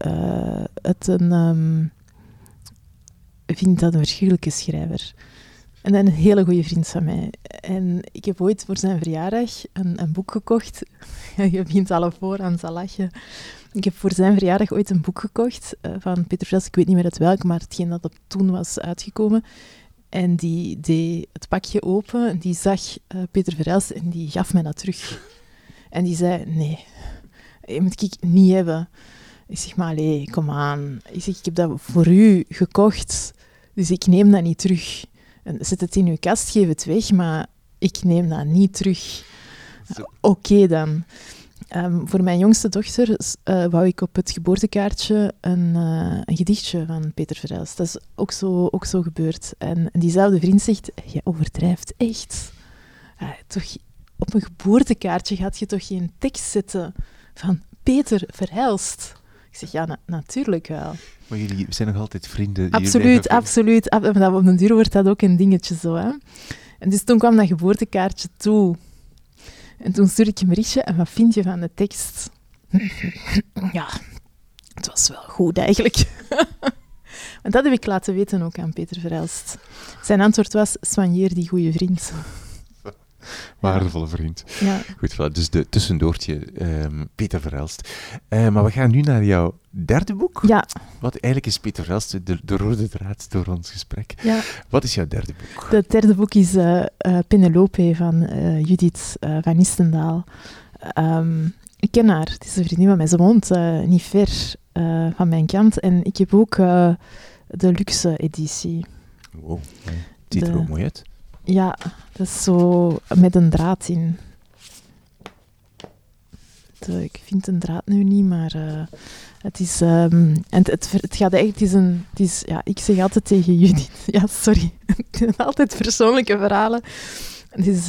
dat een verschrikkelijke schrijver. En een hele goede vriend van mij. En ik heb ooit voor zijn verjaardag een boek gekocht. Je begint al voor aan zijn lachen. Ik heb voor zijn verjaardag ooit een boek gekocht van Peter Verhelst. Ik weet niet meer het welk, maar hetgeen dat toen was uitgekomen. En die deed het pakje open en die zag Peter Verhelst en die gaf mij dat terug. En die zei, nee, dat moet ik niet hebben. Ik zeg, maar allee, kom aan. Ik zeg, ik heb dat voor u gekocht, dus ik neem dat niet terug. En zet het in uw kast, geef het weg, maar ik neem dat niet terug. Oké dan. Voor mijn jongste dochter wou ik op het geboortekaartje een gedichtje van Peter Verhelst. Dat is ook zo gebeurd. En diezelfde vriend zegt, je overdrijft echt. Toch, op een geboortekaartje gaat je toch geen tekst zetten van Peter Verhelst? Ik zeg, ja, natuurlijk wel. Maar jullie zijn nog altijd vrienden? Absoluut. Maar op den duur wordt dat ook een dingetje zo. Hè? En dus toen kwam dat geboortekaartje toe. En toen stuurde ik een berichtje. En wat vind je van de tekst? Ja, het was wel goed eigenlijk. Want dat heb ik laten weten ook aan Peter Verhelst. Zijn antwoord was, soigneer die goede vriend. Waardevolle vriend. Ja. Goed, voilà, dus de tussendoortje, Peter Verhelst. Maar we gaan nu naar jouw derde boek. Ja. Wat eigenlijk is Peter Verhelst de rode draad door ons gesprek. Ja. Wat is jouw derde boek? Het derde boek is Penelope van Judith van Istendaal. Ik ken haar, het is een vriendin van mij. Ze woont niet ver van mijn kant. En ik heb ook de luxe editie. Wow, het ziet er ook mooi uit. Ja, dat is zo met een draad in. Ik vind een draad nu niet, maar het is... het gaat eigenlijk... ik zeg altijd tegen Judith... Ja, sorry. Het zijn altijd persoonlijke verhalen. Het is...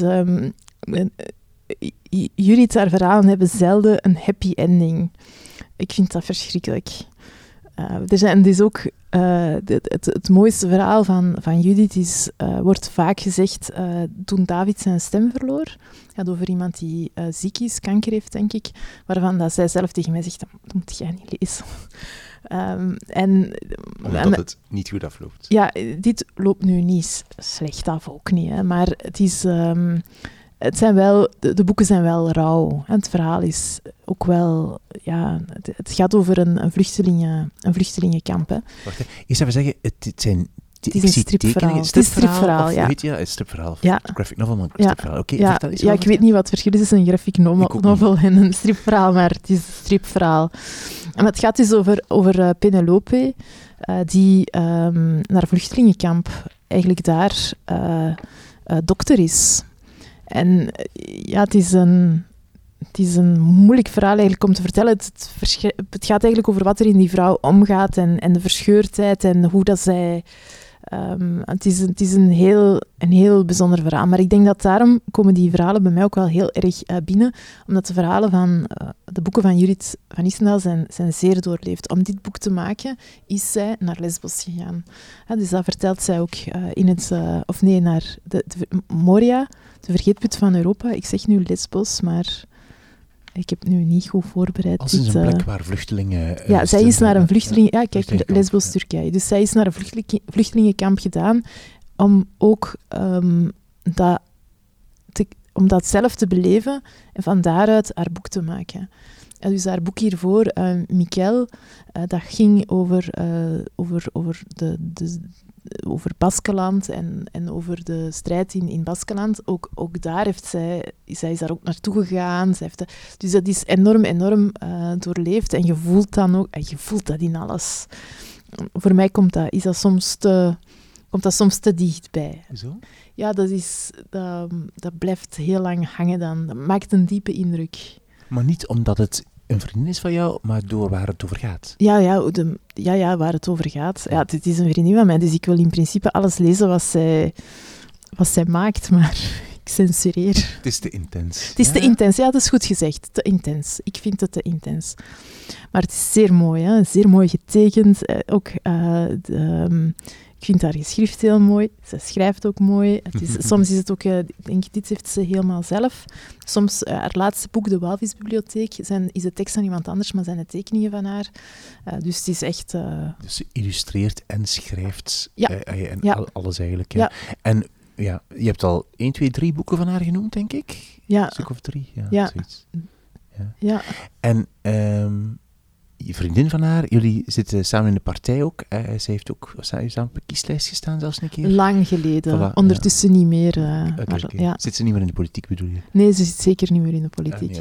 Judith, haar verhalen hebben zelden een happy ending. Ik vind dat verschrikkelijk. Er is ook het mooiste verhaal van Judith wordt vaak gezegd toen David zijn stem verloor. Het gaat over iemand die ziek is, kanker heeft, denk ik, waarvan dat zij zelf tegen mij zegt, dat moet jij niet lezen. Omdat het niet goed afloopt. Ja, dit loopt nu niet slecht af, ook niet. Hè, maar het is... de boeken zijn wel rauw. Het verhaal is ook wel... Ja, het gaat over een vluchtelingenkamp. Hè. Wacht, eerst even zeggen, het is een stripverhaal. Het is een stripverhaal, ja. Weet je, een stripverhaal. Ja. Graphic novel, maar een stripverhaal. Oké, vertel eens. Ja, ik weet niet wat het verschil is tussen een graphic novel en een stripverhaal, maar het is een stripverhaal. Maar het gaat dus over Penelope, die naar vluchtelingenkamp eigenlijk daar dokter is. En ja, het is een moeilijk verhaal eigenlijk om te vertellen. Het gaat eigenlijk over wat er in die vrouw omgaat en de verscheurdheid en hoe dat zij... Het is een heel bijzonder verhaal. Maar ik denk dat daarom komen die verhalen bij mij ook wel heel erg binnen. Omdat de verhalen van de boeken van Judith van Istendaal zijn zeer doorleefd. Om dit boek te maken is zij naar Lesbos gegaan. Dus dat vertelt zij ook naar Moria, de vergeetput van Europa. Ik zeg nu Lesbos, maar... Ik heb nu niet goed voorbereid. Als is een plek waar vluchtelingen... ja, zij is naar een vluchteling... Ja, kijk, Lesbos, Turkije. Dus zij is naar een vluchtelingenkamp gedaan om ook om dat zelf te beleven en van daaruit haar boek te maken. Dus haar boek hiervoor, Miquel, dat ging over Baskeland en over de strijd in Baskeland. Ook daar zij is daar ook naartoe gegaan. Dus dat is enorm doorleefd. En je voelt dat in alles. Voor mij komt dat soms te komt dat soms te dichtbij. Zo? Ja, dat blijft heel lang hangen dan. Dat maakt een diepe indruk. Maar niet omdat het een vriendin is van jou, maar door waar het over gaat. Ja, waar het over gaat. Ja, het is een vriendin van mij, dus ik wil in principe alles lezen wat zij maakt, maar ik censureer. Het is te intens. Het is te intens, ja, dat is goed gezegd. Te intens. Ik vind het te intens. Maar het is zeer mooi, hè? Zeer mooi getekend. Ik vind haar geschrift heel mooi. Ze schrijft ook mooi. Soms is het ook, denk ik, dit heeft ze helemaal zelf. Soms, haar laatste boek, De Walvisbibliotheek, is de tekst van iemand anders, maar zijn de tekeningen van haar. Dus het is echt... Dus ze illustreert en schrijft alles eigenlijk. Ja. En ja, je hebt al 1, 2, 3 boeken van haar genoemd, denk ik? Ja. Een stuk of 3? Ja. Zoiets. Ja. En je vriendin van haar, jullie zitten samen in de partij ook. Zij heeft ook samen op een kieslijst gestaan zelfs een keer? Lang geleden. Voilà, ondertussen niet meer. Okay. Ja. Zit ze niet meer in de politiek, bedoel je? Nee, ze zit zeker niet meer in de politiek.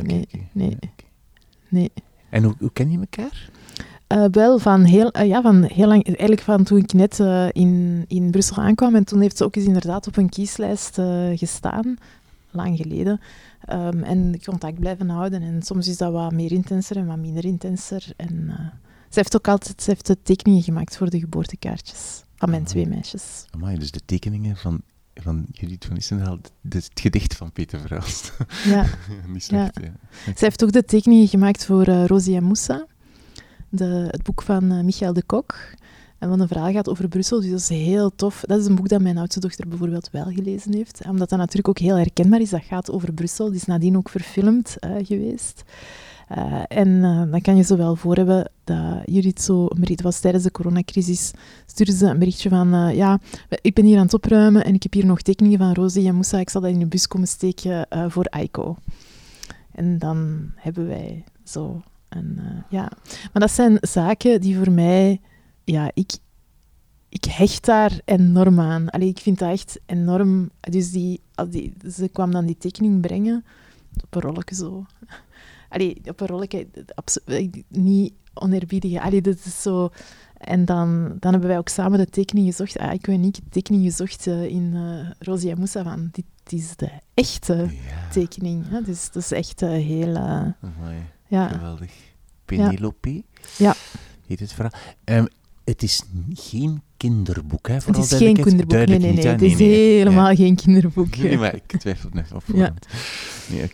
Nee. En hoe ken je elkaar? Wel, van heel lang, eigenlijk van toen ik net in Brussel aankwam. En toen heeft ze ook eens inderdaad op een kieslijst gestaan, lang geleden. En contact blijven houden. En soms is dat wat meer intenser en wat minder intenser. En ze heeft ook altijd de tekeningen gemaakt voor de geboortekaartjes van mijn 2 meisjes. Amai, dus de tekeningen van Judith van Istendaal, het gedicht van Peter Verhulst. Ja. Niet slecht, ja. Ze heeft ook de tekeningen gemaakt voor Rosie en Moussa. Het boek van Michael de Kok. En wat een verhaal gaat over Brussel, dus dat is heel tof. Dat is een boek dat mijn oudste dochter bijvoorbeeld wel gelezen heeft. Omdat dat natuurlijk ook heel herkenbaar is. Dat gaat over Brussel. Die is nadien ook verfilmd geweest. En dan kan je zo wel voor hebben dat Judith zo een bericht was tijdens de coronacrisis. Stuurde ze een berichtje van, ik ben hier aan het opruimen en ik heb hier nog tekeningen van Rosie en Moussa. Ik zal dat in de bus komen steken voor Aiko. En dan hebben wij zo... Maar dat zijn zaken die voor mij... Ja, ik hecht daar enorm aan. Allee, ik vind dat echt enorm... Dus ze kwam dan die tekening brengen, op een rolletje zo. Allee, op een rolletje, niet oneerbiedig. Allee, dat is zo... En dan hebben wij ook samen de tekening gezocht. Ik weet niet, de tekening gezocht in Rosie en Moussa van... Dit is de echte tekening. Hè? Dus dat is echt heel... Geweldig. Penelope? Ja. Heet het verhaal. Het is geen kinderboek, hè? Het is geen kinderboek, nee. Het is helemaal geen kinderboek. Nee, maar ik twijfel net op voorhand. Nee,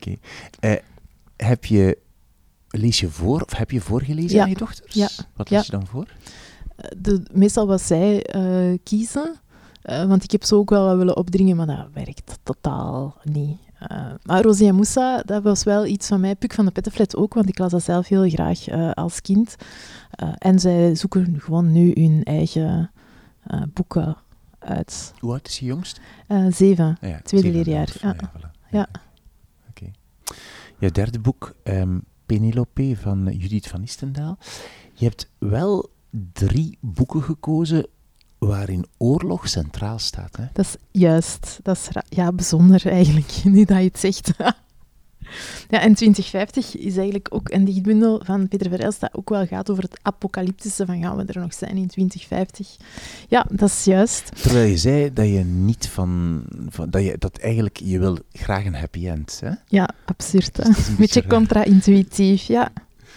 oké. Lees je voor, of heb je voorgelezen aan je dochters? Ja. Wat lees je dan voor? Meestal wat zij kiezen. Want ik heb ze ook wel wat willen opdringen, maar dat werkt totaal niet. Maar Rosie en Moussa, dat was wel iets van mij. Puk van de Pettenflat ook, want ik las dat zelf heel graag als kind. En zij zoeken gewoon nu hun eigen boeken uit. Hoe oud is je jongst? 7, tweede leerjaar. Ja. Oké. Je derde boek, Penelope van Judith van Istendaal. Je hebt wel 3 boeken gekozen waarin oorlog centraal staat. Hè? Dat is juist. Dat is bijzonder eigenlijk, nu dat je het zegt. Ja, en 2050 is eigenlijk ook een dichtbundel van Peter Verhulst dat ook wel gaat over het apocalyptische van gaan we er nog zijn in 2050. Ja, dat is juist. Terwijl je zei dat je niet dat eigenlijk, je wil graag een happy end, hè? Ja, absurd. Dus een beetje contra-intuïtief, ja.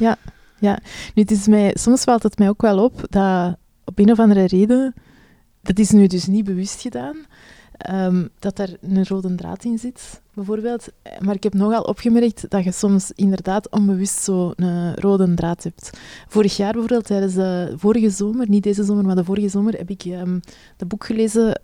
Nu, soms valt het mij ook wel op dat op een of andere reden, dat is nu dus niet bewust gedaan, dat er een rode draad in zit, bijvoorbeeld. Maar ik heb nogal opgemerkt dat je soms inderdaad onbewust zo een rode draad hebt. Vorig jaar bijvoorbeeld, tijdens de vorige zomer, niet deze zomer, maar de vorige zomer, heb ik dat boek gelezen,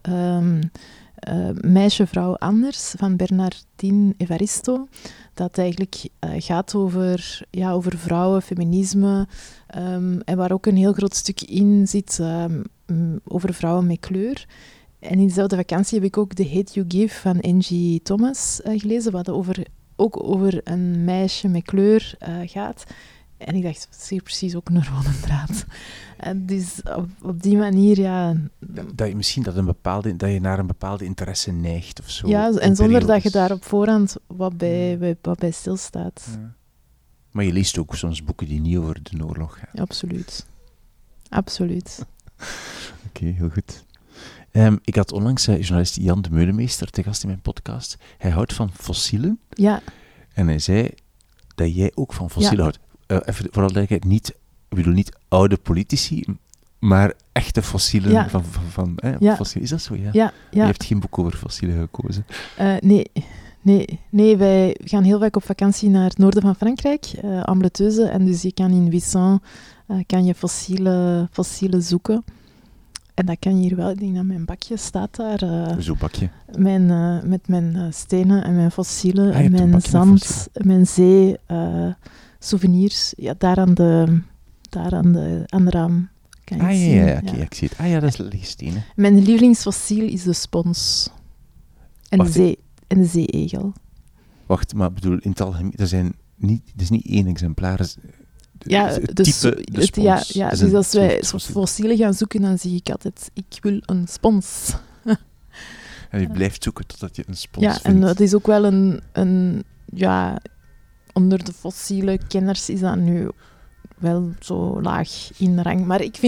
Meisje, Vrouw, Anders, van Bernardine Evaristo. Dat eigenlijk gaat over vrouwen, feminisme, en waar ook een heel groot stuk in zit over vrouwen met kleur. En in dezelfde vakantie heb ik ook The Hate You Give van Angie Thomas gelezen, wat ook over een meisje met kleur gaat. En ik dacht, dat is precies ook een rode draad. Dus op die manier, ja... Misschien dat je naar een bepaalde interesse neigt of zo. Ja, en zonder dat je daar op voorhand wat bij stilstaat. Ja. Maar je leest ook soms boeken die niet over de oorlog gaan. Absoluut. Oké, heel goed. Ik had onlangs journalist Jan de Meulemeester te gast in mijn podcast. Hij houdt van fossielen. Ja. En hij zei dat jij ook van fossielen houdt. Even vooral duidelijkheid, ik bedoel niet oude politici, maar echte fossielen van fossielen. Is dat zo? Ja. Ja. Je hebt geen boek over fossielen gekozen. Nee, wij gaan heel vaak op vakantie naar het noorden van Frankrijk, Ambleteuse, en dus je kan in Wissant kan je fossielen zoeken. En dat kan je hier wel. Ik denk dat mijn bakje staat daar. Zo'n bakje? Met mijn stenen en mijn fossielen en mijn zand, mijn zee, souvenirs. Ja, daar aan de raam kan je het zien. Oké, ik zie het. Dat is lege stenen. Mijn lievelingsfossiel is de spons. En de zee-egel. Wacht, maar bedoel, in het algemeen, er is niet één exemplaar. Het type de spons. Dus als wij fossielen gaan zoeken, dan zie ik altijd, ik wil een spons. En je blijft zoeken totdat je een spons vindt. Ja, en dat is ook wel een onder de fossiele kenners is dat nu wel zo laag in rang. Maar ik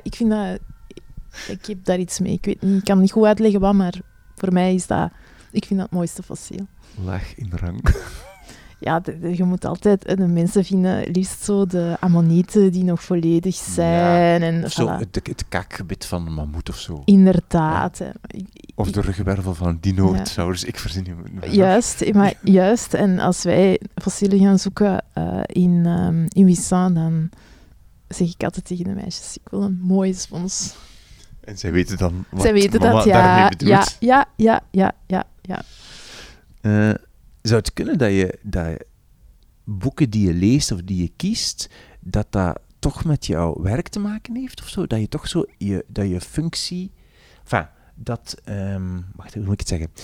heb daar iets mee. Ik weet niet, ik kan niet goed uitleggen wat, maar voor mij is dat, ik vind dat het mooiste fossiel. Laag in rang. Ja, je moet altijd... De mensen vinden liefst zo de ammonieten die nog volledig zijn. Ja, en, zo het kaakgebit van een mammoet of zo. Inderdaad. Ja. Of de ruggenwervel van een dinosaurus. Ik verzin je. Juist. En als wij fossielen gaan zoeken in Wissant, dan zeg ik altijd tegen de meisjes, ik wil een mooie spons. En zij weten dan wat mama daarmee bedoelt. Ja. Zou het kunnen dat je boeken die je leest of die je kiest, dat toch met jouw werk te maken heeft of zo? Dat je toch zo dat je functie... wacht, hoe moet ik het zeggen?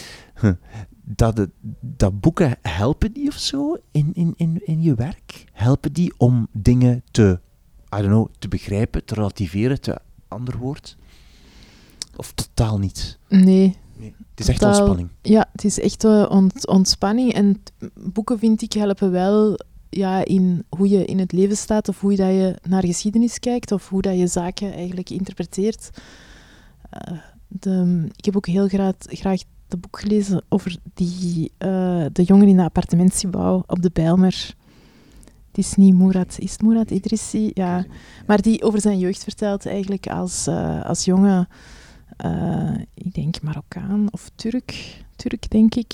Dat boeken helpen die of zo in je werk? Helpen die om dingen te begrijpen, te relativeren, te ander woord? Of totaal niet? Nee. Het is echt ontspanning. Ja, het is echt ontspanning. En boeken, vind ik, helpen wel in hoe je in het leven staat, of hoe dat je naar geschiedenis kijkt, of hoe dat je zaken eigenlijk interpreteert. Ik heb ook heel graag het boek gelezen over de jongen in de appartementsgebouw op de Bijlmer. Het is niet Mourad. Is het Mourad Idrissi? Ja. Maar die over zijn jeugd vertelt eigenlijk als jongen... ik denk Marokkaan of Turk denk ik.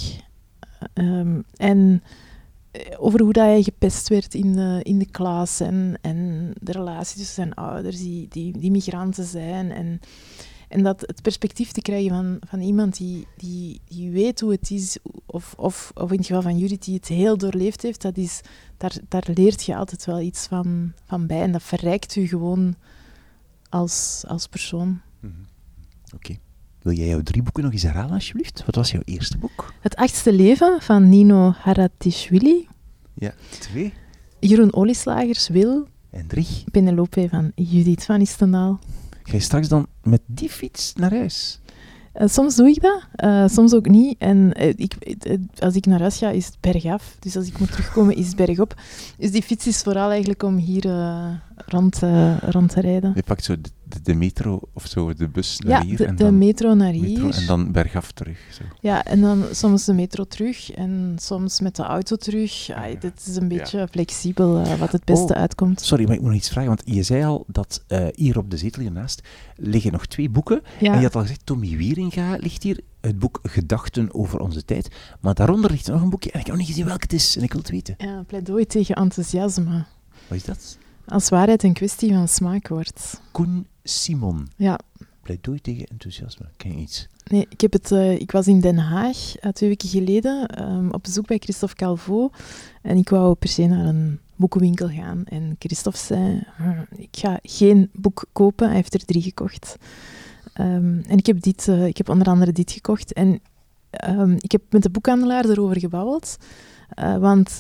En over hoe dat hij gepest werd in de klas en de relatie tussen zijn ouders die migranten zijn. En dat het perspectief te krijgen van iemand die weet hoe het is, of in het geval van Judith die het heel doorleefd heeft, daar leert je altijd wel iets van bij. En dat verrijkt je gewoon als persoon. Mm-hmm. Oké. Wil jij jouw 3 boeken nog eens herhalen, alsjeblieft? Wat was jouw eerste boek? Het 8e leven van Nino Haratischvili. Ja, 2. Jeroen Olieslagers, Wil. En 3. Penelope van Judith van Istendaal. Ga je straks dan met die fiets naar huis? Soms doe ik dat, soms ook niet. En als ik naar huis ga, is het bergaf. Dus als ik moet terugkomen, is het bergop. Dus die fiets is vooral eigenlijk om hier rond te rijden. Je pakt zo de metro of zo, de bus naar hier? Ja, de metro naar hier. En dan bergaf terug. Zo. Ja, en dan soms de metro terug en soms met de auto terug. Dit is een beetje flexibel wat het beste uitkomt. Sorry, maar ik moet nog iets vragen, want je zei al dat hier op de zetel hiernaast liggen nog 2 boeken. Ja. En je had al gezegd, Tommy Wieringa ligt hier, het boek Gedachten over onze tijd. Maar daaronder ligt er nog een boekje en ik heb nog niet gezien welk het is en ik wil het weten. Ja, Pleidooi tegen enthousiasme. Wat is dat? Als waarheid een kwestie van smaak wordt. Koen Simon. Ja. Pleidooi tegen enthousiasme. Ken je iets? Nee, ik was in Den Haag 2 weken geleden op bezoek bij Christophe Calvo. En ik wou per se naar een boekenwinkel gaan. En Christophe zei, ik ga geen boek kopen. Hij heeft er 3 gekocht. En ik heb onder andere dit gekocht. En ik heb met de boekhandelaar erover gebabbeld. Want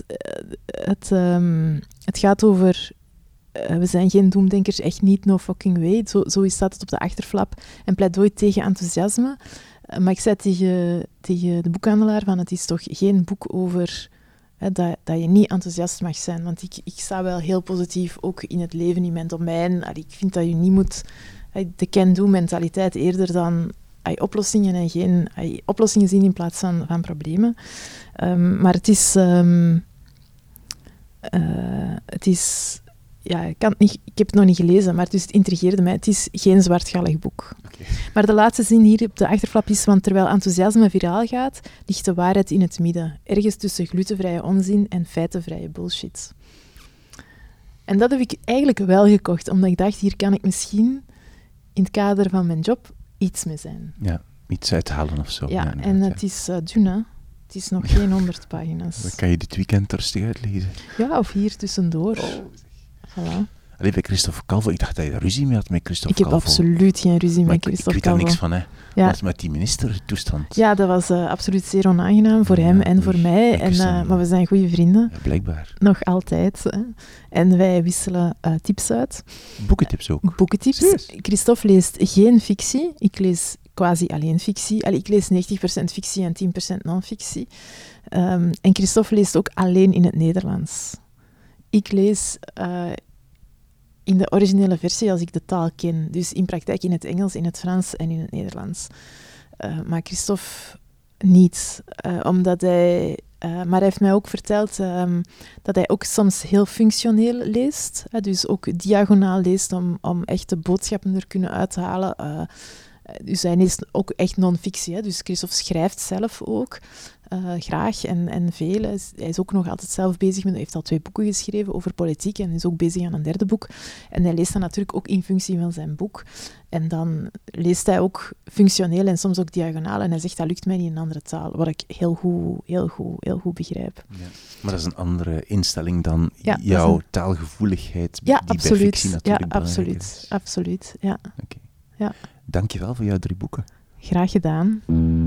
het gaat over... we zijn geen doemdenkers, echt niet, no fucking way. Zo staat het op de achterflap. En pleidooi tegen enthousiasme. Maar ik zei tegen de boekhandelaar van het is toch geen boek over dat je niet enthousiast mag zijn. Want ik sta wel heel positief, ook in het leven, in mijn domein. Ik vind dat je niet moet... de can-do-mentaliteit eerder dan oplossingen en geen oplossingen zien in plaats van problemen. Maar het is ja, ik heb het nog niet gelezen, maar dus het intrigeerde mij. Het is geen zwartgallig boek. Okay. Maar de laatste zin hier op de achterflap is, want terwijl enthousiasme viraal gaat, ligt de waarheid in het midden. Ergens tussen glutenvrije onzin en feitenvrije bullshit. En dat heb ik eigenlijk wel gekocht, omdat ik dacht, hier kan ik misschien in het kader van mijn job iets mee zijn. Ja, iets uithalen of zo. Ja, en het is dun, hè. Het is nog geen 100 pagina's. Dan kan je dit weekend rustig uitlezen. Ja, of hier tussendoor. Voilà. Allee, bij Christophe Calvo, ik dacht dat je ruzie mee had met Christophe Calvo. Ik heb absoluut geen ruzie met Christophe Calvo. Ik weet daar niks van, hè. Ja. Wat met die ministertoestand? Ja, dat was absoluut zeer onaangenaam voor hem en voor mij. Maar we zijn goede vrienden. Ja, blijkbaar. Nog altijd. Hè. En wij wisselen tips uit. Boekentips ook? Boekentips. Serieus? Christophe leest geen fictie. Ik lees quasi alleen fictie. Ik lees 90% fictie en 10% non-fictie. En Christophe leest ook alleen in het Nederlands. Ik lees in de originele versie als ik de taal ken. Dus in praktijk in het Engels, in het Frans en in het Nederlands. Maar Christophe niet. Omdat hij... maar hij heeft mij ook verteld dat hij ook soms heel functioneel leest. Dus ook diagonaal leest om echt de boodschappen er kunnen uithalen. Dus hij leest ook echt non-fictie. Dus Christophe schrijft zelf ook graag en veel. Hij is ook nog altijd zelf bezig met... Hij heeft al 2 boeken geschreven over politiek en is ook bezig aan een 3e boek. En hij leest dat natuurlijk ook in functie van zijn boek. En dan leest hij ook functioneel en soms ook diagonaal. En hij zegt, dat lukt mij niet in een andere taal. Wat ik heel goed begrijp. Ja. Maar dat is een andere instelling dan jouw taalgevoeligheid, die absoluut. Bij fictie natuurlijk belangrijk is. Ja, absoluut. Ja. Okay. Ja. Dank je wel voor jouw 3 boeken. Graag gedaan.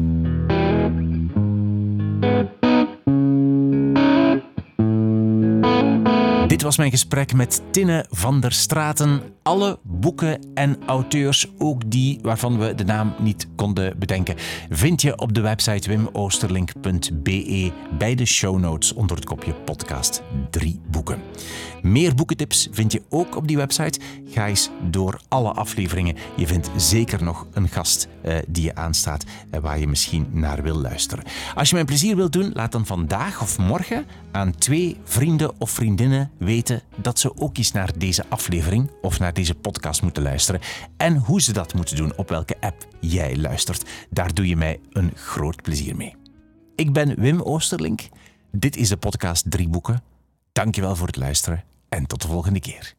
Dit was mijn gesprek met Tinne van der Straten. Alle boeken en auteurs, ook die waarvan we de naam niet konden bedenken, vind je op de website wimoosterlink.be bij de show notes onder het kopje podcast 3 boeken. Meer boekentips vind je ook op die website. Ga eens door alle afleveringen. Je vindt zeker nog een gast die je aanstaat waar je misschien naar wil luisteren. Als je mij een plezier wilt doen, laat dan vandaag of morgen aan 2 vrienden of vriendinnen weten dat ze ook eens naar deze aflevering of naar deze podcast moeten luisteren en hoe ze dat moeten doen, op welke app jij luistert. Daar doe je mij een groot plezier mee. Ik ben Wim Oosterlink. Dit is de podcast 3 boeken. Dankjewel voor het luisteren en tot de volgende keer.